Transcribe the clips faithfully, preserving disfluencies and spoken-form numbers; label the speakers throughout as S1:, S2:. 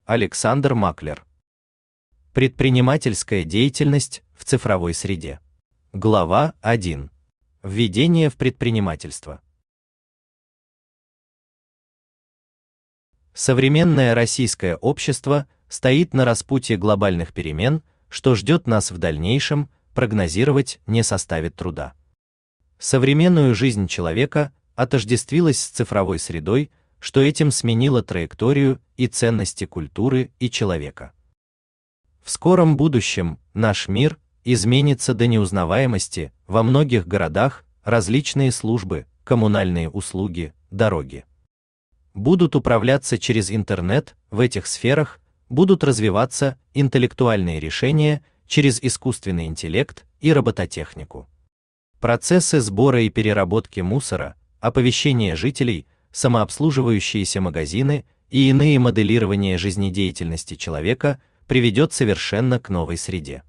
S1: Александр Маклер. Предпринимательская деятельность в цифровой среде. Глава один. Введение в предпринимательство. Современное российское общество стоит на распутье глобальных перемен, что ждет нас в дальнейшем, прогнозировать не составит труда. Современную жизнь человека отождествилась с цифровой средой, что этим сменило траекторию и ценности культуры и человека. В скором будущем наш мир изменится до неузнаваемости, во многих городах различные службы, коммунальные услуги, дороги будут управляться через интернет, в этих сферах будут развиваться интеллектуальные решения через искусственный интеллект и робототехнику. Процессы сбора и переработки мусора, оповещение жителей, самообслуживающиеся магазины и иные моделирования жизнедеятельности человека приведет совершенно к новой среде.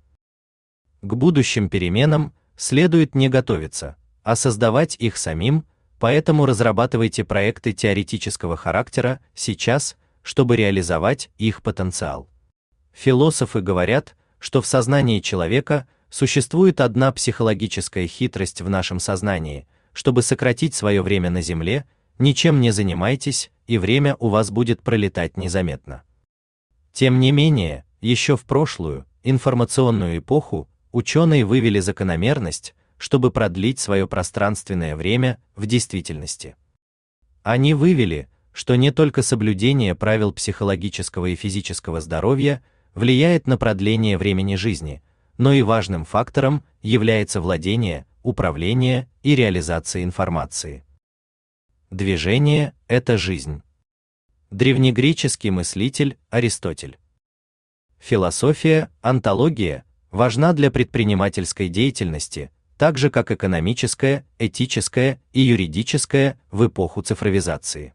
S1: К будущим переменам следует не готовиться, а создавать их самим, поэтому разрабатывайте проекты теоретического характера сейчас, чтобы реализовать их потенциал. Философы говорят, что в сознании человека существует одна психологическая хитрость в нашем сознании: чтобы сократить свое время на Земле, ничем не занимайтесь, и время у вас будет пролетать незаметно. Тем не менее, еще в прошлую, информационную эпоху, ученые вывели закономерность, чтобы продлить свое пространственное время в действительности. Они вывели, что не только соблюдение правил психологического и физического здоровья влияет на продление времени жизни, но и важным фактором является владение, управление и реализация информации. Движение – это жизнь. Древнегреческий мыслитель Аристотель. Философия, онтология важна для предпринимательской деятельности, так же как экономическая, этическая и юридическая в эпоху цифровизации.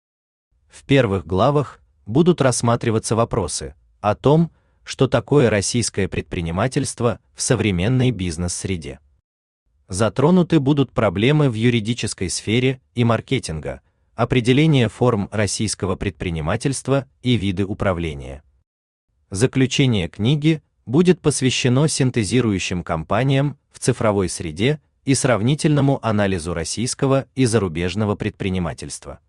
S1: В первых главах будут рассматриваться вопросы о том, что такое российское предпринимательство в современной бизнес-среде. Затронуты будут проблемы в юридической сфере и маркетинга, определение форм российского предпринимательства и виды управления. Заключение книги будет посвящено синтезирующим компаниям в цифровой среде и сравнительному анализу российского и зарубежного предпринимательства.